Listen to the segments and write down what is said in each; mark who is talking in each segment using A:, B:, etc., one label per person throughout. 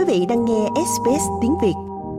A: Quý vị đang nghe SBS tiếng Việt.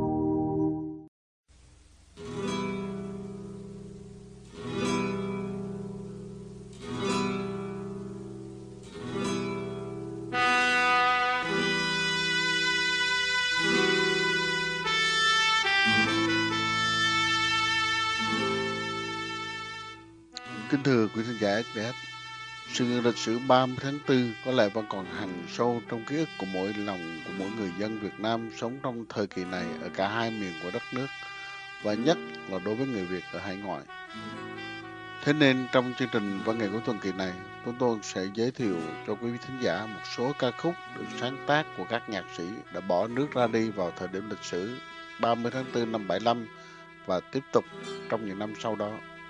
B: Kính thưa quý khán giả SBS, sự kiện lịch sử 30 tháng 4 có lẽ vẫn còn hằn sâu trong ký ức của mỗi lòng của mỗi người dân Việt Nam sống trong thời kỳ này ở cả hai miền của đất nước, và nhất là đối với người Việt ở hải ngoại. Thế nên trong chương trình văn nghệ của tuần kỳ này, chúng tôi sẽ giới thiệu cho quý vị thính giả một số ca khúc được sáng tác của các nhạc sĩ đã bỏ nước ra đi vào thời điểm lịch sử 30 tháng 4 năm 75 và tiếp tục trong những năm sau đó.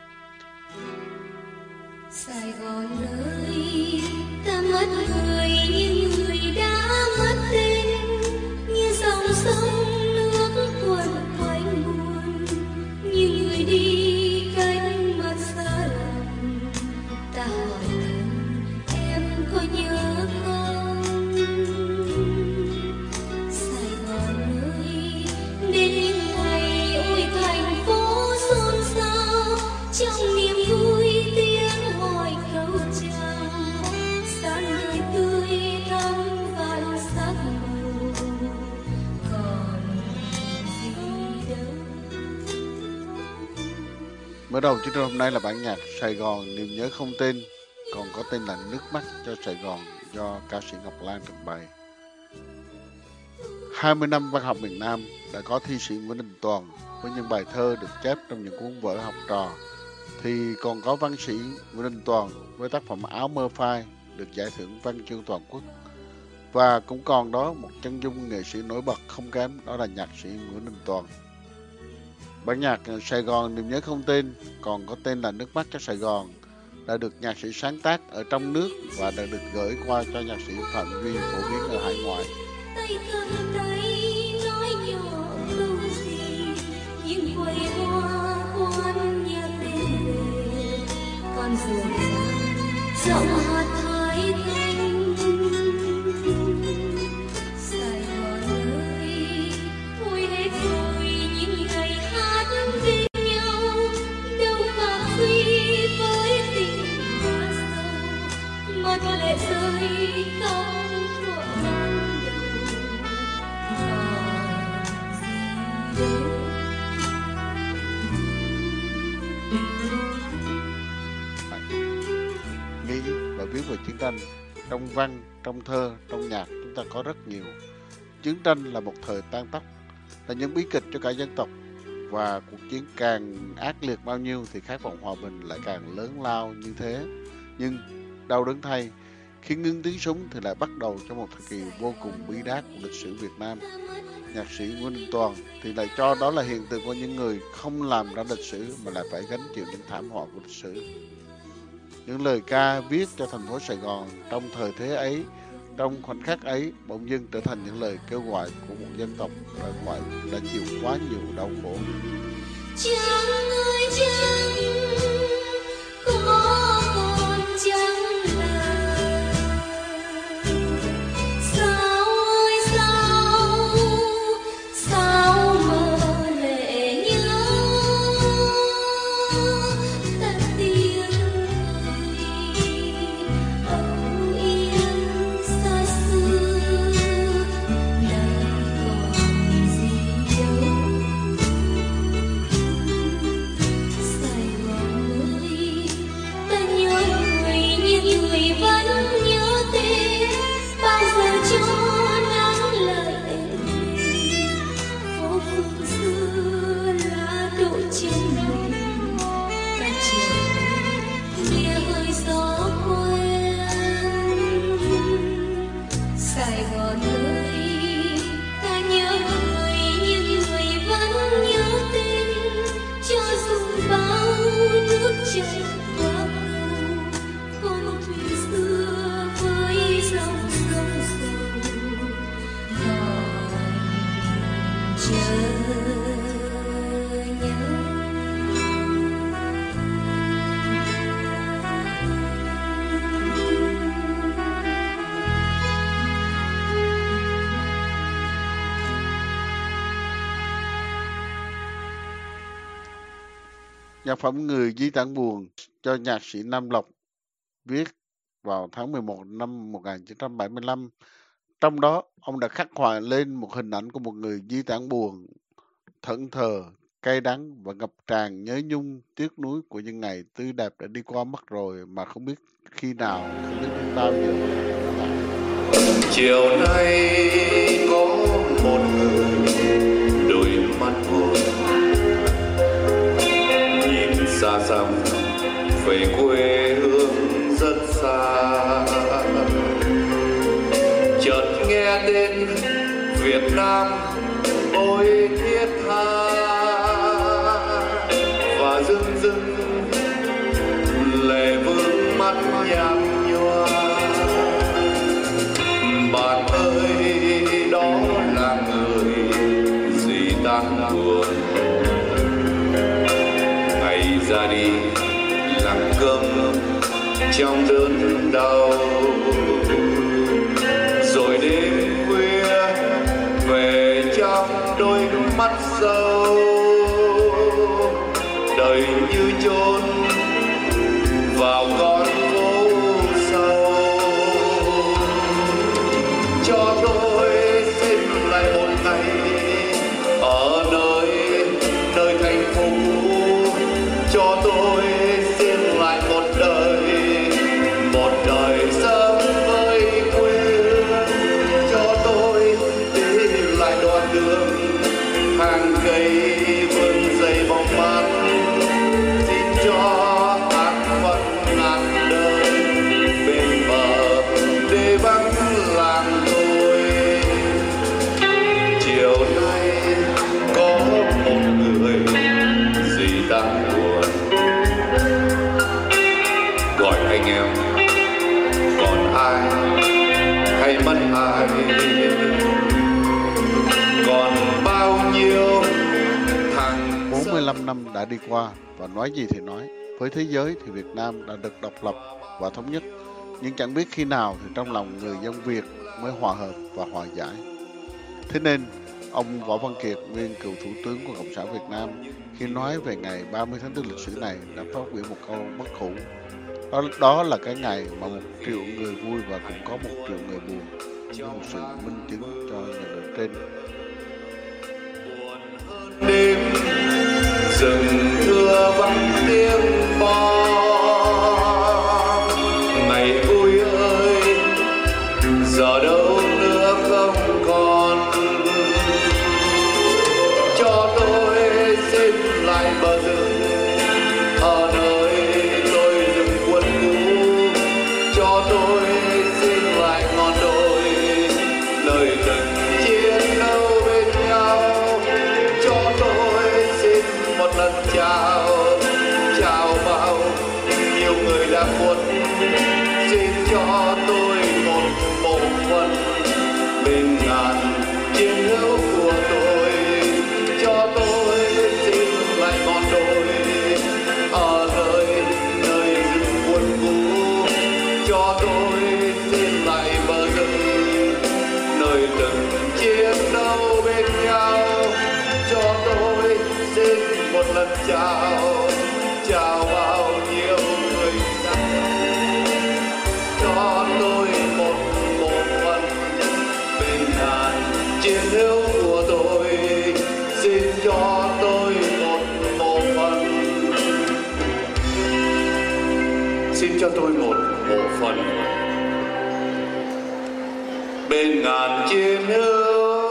C: Sài Gòn ơi, ta mất người như người đã mất tên, như dòng sông nước cuồn quanh buồn, như người đi cánh mặt xa lòng. Ta hỏi thân em có nhớ không? Sài Gòn ơi, đến những ngày ôi thành phố xôn xao trong niềm vui.
B: Mở đầu chương trình hôm nay là bản nhạc Sài Gòn niềm nhớ không tên, còn có tên là Nước mắt cho Sài Gòn do ca sĩ Ngọc Lan trình bày. 20 năm văn học miền Nam đã có thi sĩ Nguyễn Đình Toàn với những bài thơ được chép trong những cuốn vở học trò, thì còn có văn sĩ Nguyễn Đình Toàn với tác phẩm Áo mơ phai được giải thưởng văn chương toàn quốc. Và cũng còn đó một chân dung nghệ sĩ nổi bật không kém, đó là nhạc sĩ Nguyễn Đình Toàn. Bản nhạc Sài Gòn niềm nhớ không tên, còn có tên là Nước mắt cho Sài Gòn đã được nhạc sĩ sáng tác ở trong nước và đã được gửi qua cho nhạc sĩ Phạm Duy phổ biến ở hải ngoại. Nghĩ và viết về chiến tranh, trong văn, trong thơ, trong nhạc chúng ta có rất nhiều. Chiến tranh là một thời tan tóc, là những bí kịch cho cả dân tộc, và cuộc chiến càng ác liệt bao nhiêu thì khát vọng hòa bình lại càng lớn lao như thế. Nhưng đau đớn thay, khi ngưng tiếng súng thì lại bắt đầu cho một thời kỳ vô cùng bi đát của lịch sử Việt Nam. Nhạc sĩ Nguyễn Đình Toàn thì lại cho đó là hiện tượng của những người không làm ra lịch sử mà lại phải gánh chịu những thảm họa của lịch sử. Những lời ca viết cho thành phố Sài Gòn trong thời thế ấy, trong khoảnh khắc ấy, bỗng dưng trở thành những lời kêu gọi của một dân tộc đã chịu quá nhiều đau khổ.
C: Trăng ơi trăng, có còn trăng là sao ơi sao, sao mơ lệ nhớ tận tiếng người âu yếm xa xưa, đây còn gì đâu. Sài Gòn ơi, ta nhớ người như người vẫn nhớ tên, bao giờ cho nắng lại êm đềm. Phố phường xưa lá đổ trên mình, ta chờ nghe hơi gió quen. Sài Gòn ơi, ta nhớ người như người vẫn nhớ tên, cho dù bao nước chảy qua cầu, con thuyền xưa với dòng sông sầu còn chờ nhau.
B: Nhạc phẩm Người Di Tản Buồn do nhạc sĩ Nam Lộc viết vào tháng 11 năm 1975. Trong đó, ông đã khắc họa lên một hình ảnh của một người di tản buồn, thẫn thờ, cay đắng và ngập tràn nhớ nhung, tiếc nuối của những ngày tươi đẹp đã đi qua mất rồi mà không biết khi nào, không biết đến bao giờ.
D: Chiều nay có một người đôi mắt buồn, nhìn xa xăm về quê hương rất xa, chợt nghe tên Việt Nam ôi thiết tha, và dưng dưng lệ vương mắt nhạt nhòa. Bạn ơi, đó là người gì tan buồn, ngày ra đi lặng câm trong đớn đau, rồi đêm khuya về trong đôi mắt sâu, đời như chôn vào con phố sâu. Cho tôi xin lại một ngày ở nơi thành phố, cho tôi xin lại một đời sống với quê hương, cho tôi đi lại đoạn đường hàng cây vươn dày bóng mát, xin cho hát vẫn ngàn đời bên bờ để vắng làng tôi. Chiều nay có một người gì đang buồn, gọi anh em còn ai hay mất ai, còn bao nhiêu thằng
B: 45 năm đã đi qua và nói gì thì nói, với thế giới thì Việt Nam đã được độc lập và thống nhất, nhưng chẳng biết khi nào thì trong lòng người dân Việt mới hòa hợp và hòa giải. Thế nên, ông Võ Văn Kiệt, nguyên cựu Thủ tướng của Cộng sản Việt Nam, khi nói về ngày 30 tháng 4 lịch sử này đã phát biểu một câu bất hủ. Đó là cái ngày mà 1 triệu người vui và cũng có 1 triệu người buồn, như một sự minh chứng cho nhận định trên.
D: đêm rừng thưa vắng tiếng bom, ngày vui ơi giờ đâu nữa không còn. Cho tôi xin lại bờ rừng ở nơi tôi dừng quân cũ, cho tôi xin lại ngọn đồi nơi từng chiến đấu bên nhau, cho tôi xin một lần chào vào nhiều người đã khuất, xin cho tôi một bộ phận bên ngàn chiến hữu của tôi, cho tôi xin lại ngọn đồi ở nơi rừng quân cũ, cho tôi xin lại bờ rừng nơi từng chiến đấu bên nhau, cho tôi xin một lần chào vào nhiều người đã, cho tôi một bộ phận bên ngàn chiến hữu của tôi, xin cho tôi một bộ phận, xin cho tôi một bộ phận bên ngàn chiến hữu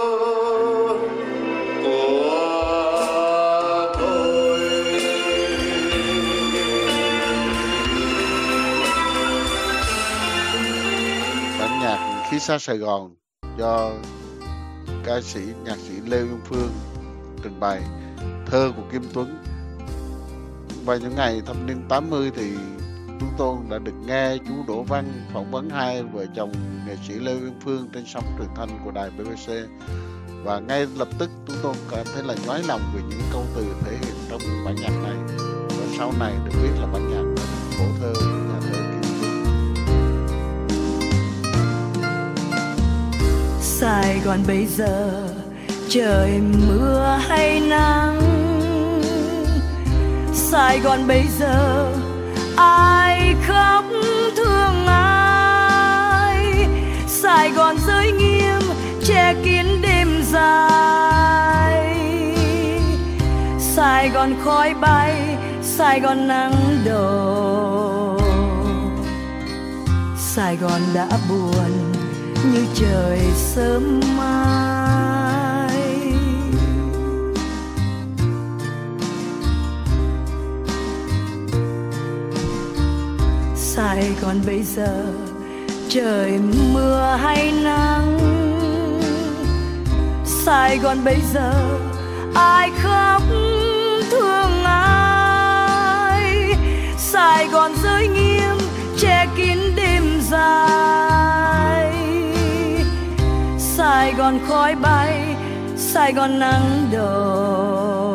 D: của tôi.
B: Bản nhạc Khi Xa Sài Gòn do ca sĩ, nhạc sĩ Lê Uyên Phương trình bày, thơ của Kim Tuấn. Vào những ngày thập niên 80 thì chúng tôi đã được nghe chú Đỗ Văn phỏng vấn hai vợ chồng nghệ sĩ Lê Uyên Phương trên sóng truyền thanh của đài BBC, và ngay lập tức chúng tôi cảm thấy là nhói lòng vì những câu từ thể hiện trong bản nhạc này, và sau này được biết là bản nhạc phổ thơ của nhà thơ Kim Tuấn.
A: Sài Gòn bây giờ trời mưa hay nắng, Sài Gòn bây giờ ai khóc thương ai, Sài Gòn giới nghiêm che kín đêm dài. Sài Gòn khói bay, Sài Gòn nắng đổ, Sài Gòn đã buồn như trời sớm mai. Sài Gòn bây giờ trời mưa hay nắng, Sài Gòn bây giờ ai khóc thương ai, Sài Gòn giới nghiêm che kín đêm dài. Sài Gòn khói bay, Sài Gòn nắng đổ,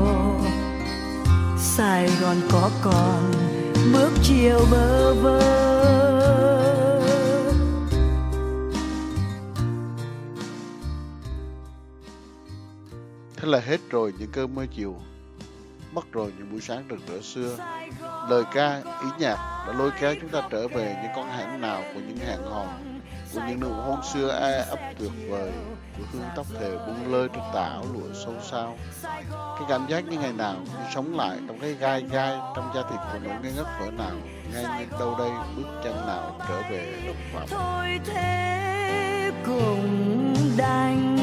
A: Sài Gòn có còn bước chiều bơ vơ.
B: Thế là hết rồi những cơn mưa chiều, mất rồi những buổi sáng rực rỡ xưa. Lời ca, ý nhạc đã lôi kéo chúng ta trở về những con hẻm nào của những hẹn hò, của những nụ hôn xưa e ấp tuyệt vời, của hương tóc thề buông lơi trên tà áo lụa xôn xao. Cái cảm giác như ngày nào như sống lại trong cái gai gai trong da thịt của nỗi ngây ngất vỡ nào, ngay như đâu đây bước chân nào trở về đồng phạm.
A: Thôi thế cũng đành,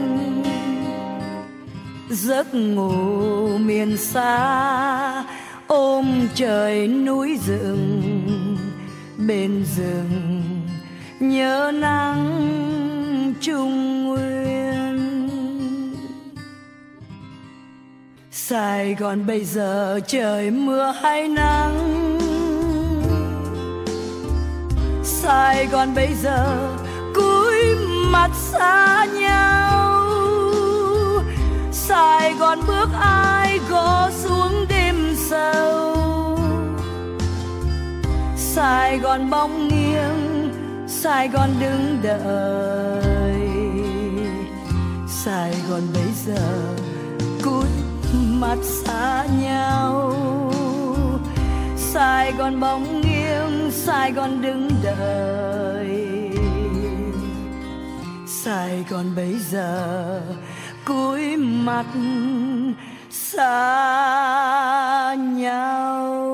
A: giấc ngủ miền xa ôm trời núi rừng, bên rừng nhớ nắng Trung Nguyên. Sài Gòn bây giờ trời mưa hay nắng, Sài Gòn bây giờ cúi mặt xa nhau, Sài Gòn bước ai gõ xuống đêm sâu, Sài Gòn bóng nghiêng, Sài Gòn đứng đợi, Sài Gòn bây giờ cúi mặt xa nhau, Sài Gòn bóng nghiêng, Sài Gòn đứng đợi, Sài Gòn bây giờ cúi mặt xa nhau.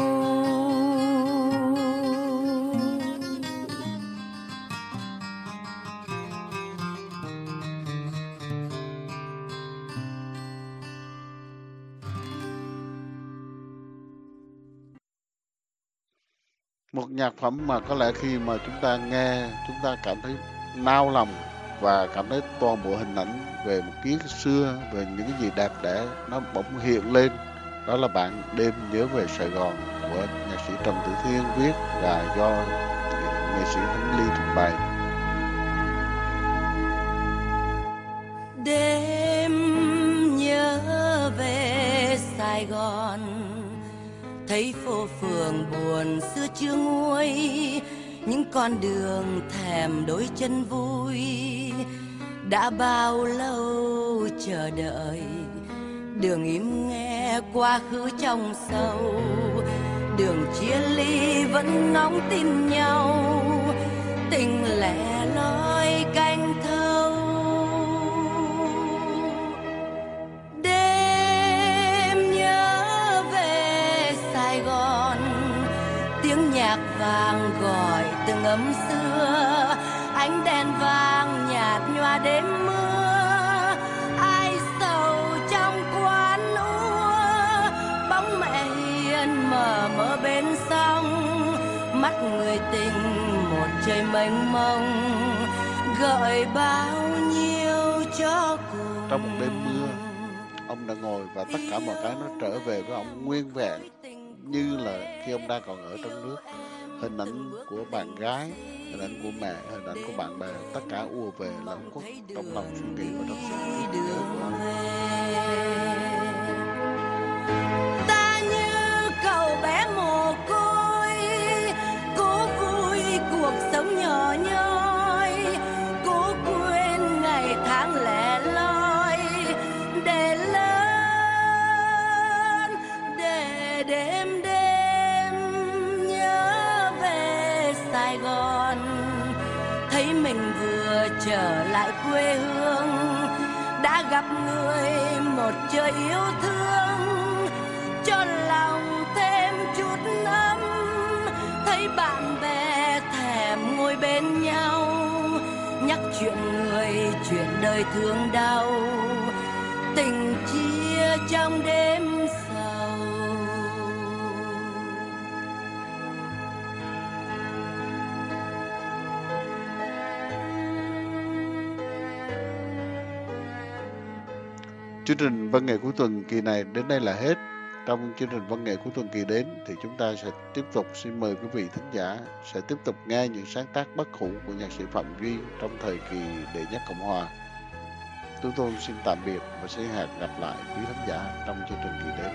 B: Một nhạc phẩm mà có lẽ khi mà chúng ta nghe, chúng ta cảm thấy nao lòng và cảm thấy toàn bộ hình ảnh về một ký ức xưa, về những cái gì đẹp đẽ nó bỗng hiện lên. Đó là Bạn Đêm Nhớ Về Sài Gòn của nhạc sĩ Trần Tử Thiên viết và do nghệ sĩ Khánh Ly trình bày.
E: Đêm nhớ về Sài Gòn, thấy phố phường buồn xưa chưa nguôi, những con đường thèm đôi chân vui. Đã bao lâu chờ đợi, đường im nghe quá khứ trong sâu, đường chia ly vẫn ngóng tin nhau, tình lẻ loi canh thâu. Đêm nhớ về Sài Gòn, tiếng nhạc vàng gọi từng ấm xưa, ánh đèn vàng nhạt nhòa đêm mưa, ai sầu trong quán úa, bóng mẹ hiền mờ mờ bên sông, mắt người tình một trời mênh mông, gợi bao nhiêu cho cùng.
B: Trong một đêm mưa, ông đã ngồi và tất cả mọi cái nó trở về với ông nguyên vẹn, như là khi ông đang còn ở trong nước. Hình ảnh của bạn gái, hình ảnh của mẹ, hình ảnh của bạn bè, tất cả ùa về lẫn quất trong lòng suy nghĩ và trong sự nhớ của ông.
E: Ta như cậu bé mồ côi, cố vui cuộc sống nhỏ nhoi, cố quên ngày tháng lẻ loi, để lớn để quê hương, đã gặp người một trời yêu thương, cho lòng thêm chút ấm, thấy bạn bè thèm ngồi bên nhau, nhắc chuyện người, chuyện đời thương đau, tình chia trong đêm sầu.
B: Chương trình văn nghệ cuối tuần kỳ này đến đây là hết. Trong chương trình văn nghệ cuối tuần kỳ đến thì chúng ta sẽ tiếp tục xin mời quý vị thính giả sẽ tiếp tục nghe những sáng tác bất hủ của nhạc sĩ Phạm Duy trong thời kỳ đệ nhất Cộng hòa. Chúng tôi xin tạm biệt và xin hẹn gặp lại quý thính giả trong chương trình kỳ đến.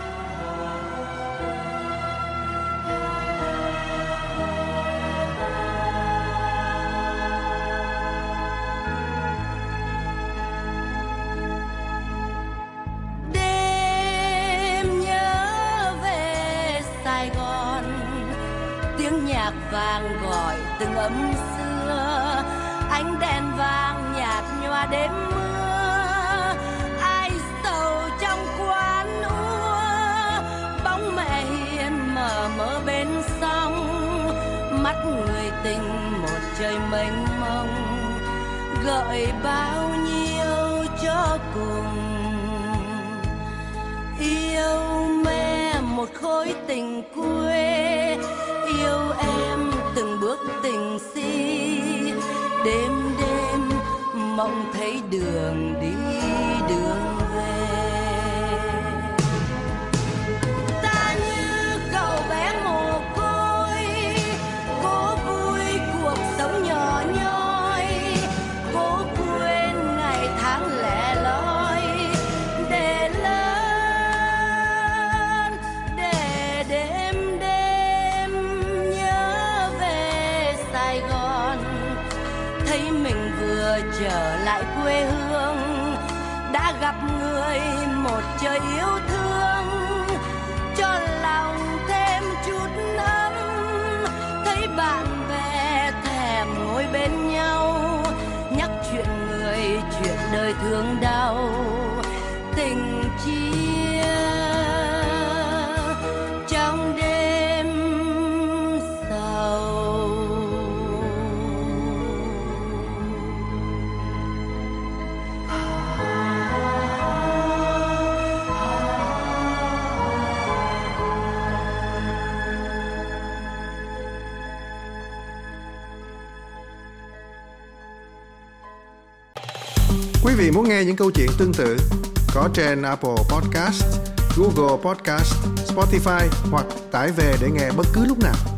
E: Vàng gọi từng ấm xưa, ánh đèn vàng nhạt nhòa đêm mưa, ai sầu trong quán úa, bóng mẹ hiền mờ mờ bên sông, mắt người tình một trời mênh mông, gợi bao nhiêu cho cùng. Yêu mẹ một khối tình quê, yêu em từng bước tình si, đêm đêm mộng thấy đường đi đường về. Ta như cậu bé mồ côi, cố vui cuộc sống nhỏ nhoi, cố quên ngày tháng lẻ loi, để lớn để đêm Sài Gòn, thấy mình vừa trở lại quê hương, đã gặp người một trời yêu thương, cho lòng thêm chút ấm, thấy bạn bè thèm ngồi bên nhau, nhắc chuyện người, chuyện đời thương đau, tình chia trong đêm sầu.
F: Quý vị muốn nghe những câu chuyện tương tự có trên Apple Podcast, Google Podcast, Spotify hoặc tải về để nghe bất cứ lúc nào.